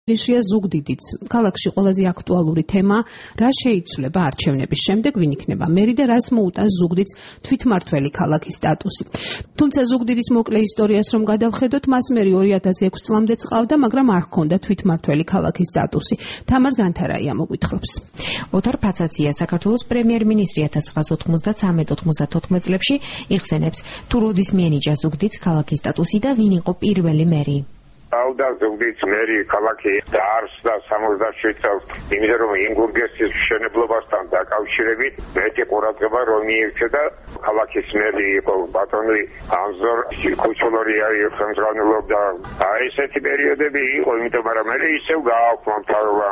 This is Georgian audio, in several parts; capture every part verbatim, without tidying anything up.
Ნიშია ზუგდიდიც ქალაქში ყველაზე აქტუალური თემა, რა შეიცვლება არჩევნების შემდეგ, ვინ იქნება მერი და რას მოუტანს ზუგდიდს თვითმმართველი ქალაქის სტატუსი. Თუმცა ზუგდიდის მოკლე ისტორიას რომ გადავხედოთ, მას მერი ორი ათას ექვსი წლამდე წყავდა, მაგრამ არ ჰქონდა თვითმმართველი ქალაქის სტატუსი. თამარ ზანთარაია მოგვითხრობს. ოთარ ფაცაცია საქართველოს პრემიერ-მინისტრი ათას ცხრაას ოცდამეცხრე ოცდათოთხმეტ წლებში იხსენებს, თუ როდის მიენიჭა ზუგდიდს ქალაქის სტატუსი და ვინ იყო პირველი მერი. Auda ზუგდიდის მერი ქალაქი დაარსდა სამოცდაშვიდ წელს, იმიტომ რომ ინგურგესის მშენებლობასთან დაკავშირებით მეტი ყურადღება რომ მიექცია ქალაქის მერი იყო ბატონი ანზორ კუჩოლორია ხელმძღვანელობდა. აი ესეთი პერიოდები იყო, იმიტომ რომ მერი ისევ გააქვთ მთავრობა.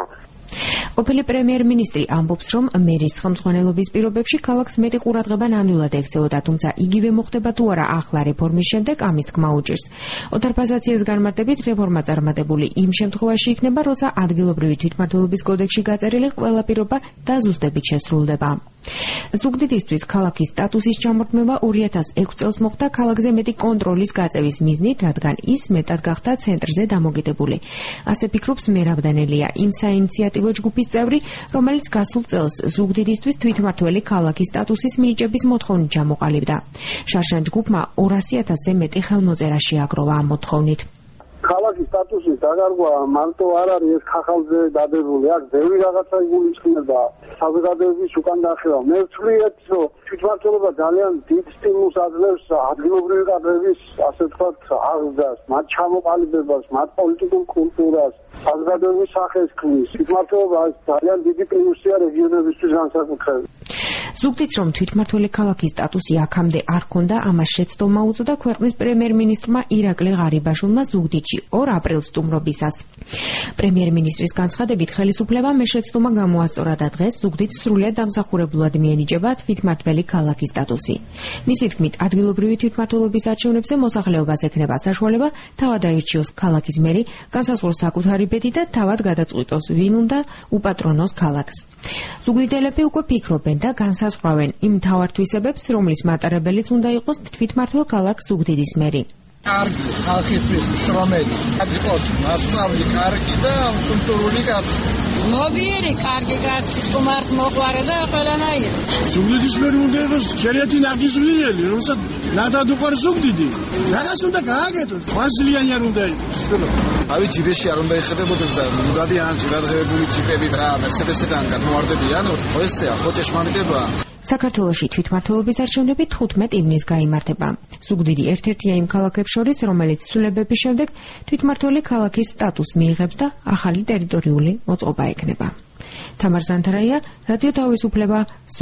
ყოფილი პრემიერ-მინისტრი ამბობს, რომ მერის ხელმძღვანელობის პირობებში ქალაქს მეტი ყურადღება ნამდვილად ექცეოდა, თუმცა იგივე მოხდება თუ არა ახლა რეფორმის შემდეგ, ამის თქმა უჭირს. ოთარ ფაცაციას განმარტებით, რეფორმა წარმატებული იმ შემთხვევაში იქნება, როცა ადგილობრივი თვითმმართველობის კოდექსში გაწერილი ყველა პირობა დაზუსტებით შესრულდება. ზუგდიდისთვის ქალაქის სტატუსის ჩამორთმევა ორი ათას ექვსი წელს მოხდა ქალაქზე მეტი კონტროლის გაწევის მიზნით, რადგან ის მეტად გახდა ცენტრზე დამოკიდებული. ასე ფიქრობს მერაბ დანელია, იმ საინიციატივო ჯგუფის წევრი, რომელიც გასულ წელს ზუგდიდისთვის თვითმმართველი ქალაქის სტატუსის მინიჭების მოთხოვნით ჩამოყალიბდა. შარშან ჯგუფმა ორასი ათასზე მეტი ხელმოწერა შეაგროვა ამ მოთხოვნით. ქალაქის სტატუსის დაკარგვა მარტო არ არის ეს ხახალზე დადებული, აქ ბევრი რაღაცა იგულისხმება საზოგადოების უკან დახევა. მე ვთვლი ეს, რომ თვითმმართველობა ძალიან დიდ სტიმულს აძლევს ადგილობრივი კადრების, ასე ვთქვათ, აღზრდას, მათ ჩამოყალიბებას, მათ პოლიტიკურ კულტურას, საზოგადოების სახეს ქმნის. თვითმმართველობა ძალიან დიდი პლუსია რეგიონებისთვის განსაკუთრებით. ზუგდიდს რომ თვითმმართველი ქალაქის სტატუსი აქამდე არ ჰქონდა, ამას შეცდომა უწოდა ქვეყნის პრემიერ-მინისტრმა ირაკლი ღარიბაშვილმა ზუგდიდში ორ აპრილს სტუმრობისას. პრემიერ-მინისტრის განცხადებით, ხელისუფლებამ ეს შეცდომა გამოასწორა და დღეს ზუგდიდს სრულიად დამსახურებულად მიენიჭება თვითმმართველი ქალაქის სტატუსი. მისი თქმით, ადგილობრივი თვითმმართველობის არჩევნებზე მოსახლეობას ექნება საშუალება თავად აირჩიოს ქალაქის მერი, განსაზღვროს საკუთარი ბედი და თავად გადაწყვიტოს, ვინ უნდა უპატრონოს ქალაქს. ზუგდიდელები უკვე ფიქრობენ და განსაზღვრავენ იმ მთავარ-თვისებებს, რომლის მატარებელიც უნდა იყოს თვითმმართველ ქალაქ ზუგდიდის მერი. კარგი ხალხისთვის შრომელი, იყოს მასწავლი კარგი და კულტურული კაცი. მობიერი, კარგი კაცი, სტუმარს მოყვარე და ყველანაირი. ზუგდიდის მერი უნდა იყოს ქერეთი ნაგიზვლიანი, რომელსაც ნადად უყვარს ზუგდიდი. რაღაც უნდა გააკეთოს, ვაზლიანი არ უნდა იყოს. ავი ჯიბეში არ უნდა ეხებოდეს და მუდადიან გადაღებებული ჯიპები რა, მერსედესიდან გადმოვარდებიან, ხო ესეა, ხო ჭეშმარიტებაა. საქართველოში თვითმმართველობის არჩევნები თხუთმეტ ივნისს გაიმართება. ზუგდიდი ერთ-ერთია იმ ქალაქებს შორის, რომელიც ცვლილებების შემდეგ თვითმმართველი ქალაქის სტატუსს მიიღებს და ახალი ტერიტორიული მოწყობა ექნება. თამარ ზანთარაია, რადიო თავისუფლება.